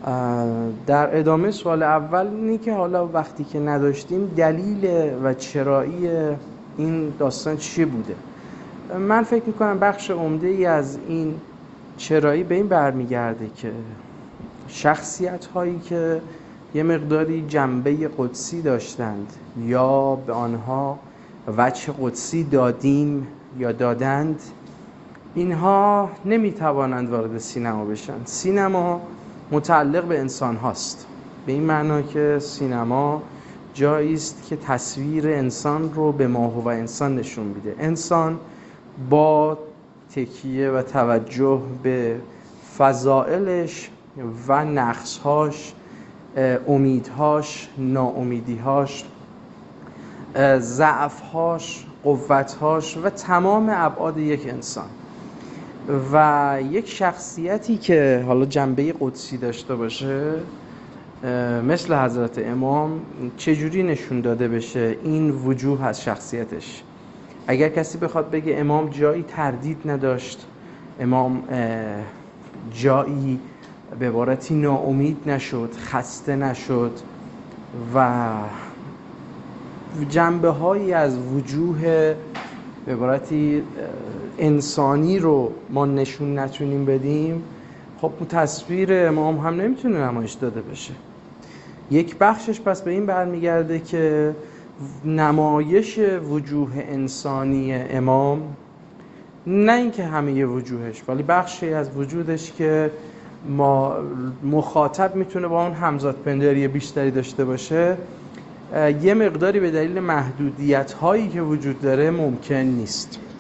در ادامه سوال اول اینه که حالا وقتی که نداشتیم دلیل و چرایی این داستان چی بوده. من فکر میکنم بخش عمده ای از این چرایی به این برمیگرده که شخصیت هایی که یه مقداری جنبه قدسی داشتند یا به آنها وجه قدسی دادیم یا دادند، اینها نمیتوانند وارد سینما بشن. سینما متعلق به انسان هاست، به این معنا که سینما جایی است که تصویر انسان رو به ماهو و انسان نشون میده. انسان با تکیه و توجه به فضائلش و نقصهاش، امیدهاش، ناامیدیهاش، ضعفهاش، قوتهاش و تمام ابعاد یک انسان و یک شخصیتی که حالا جنبه قدسی داشته باشه مثل حضرت امام چجوری نشون داده بشه این وجوه از شخصیتش. اگر کسی بخواد بگه امام جایی تردید نداشت، امام جایی به عبارتی ناامید نشد، خسته نشد و جنبه هایی از وجوه به عبارتی انسانی رو ما نشون نتونیم بدیم، خب تصویر امام هم نمیتونه نمایش داده بشه. یک بخشش پس به این برمیگرده که نمایش وجوه انسانی امام، نه اینکه همه وجوهش ولی بخشی از وجودش که ما مخاطب میتونه با اون همزادپنداری بیشتری داشته باشه، یه مقداری به دلیل محدودیت هایی که وجود داره ممکن نیست.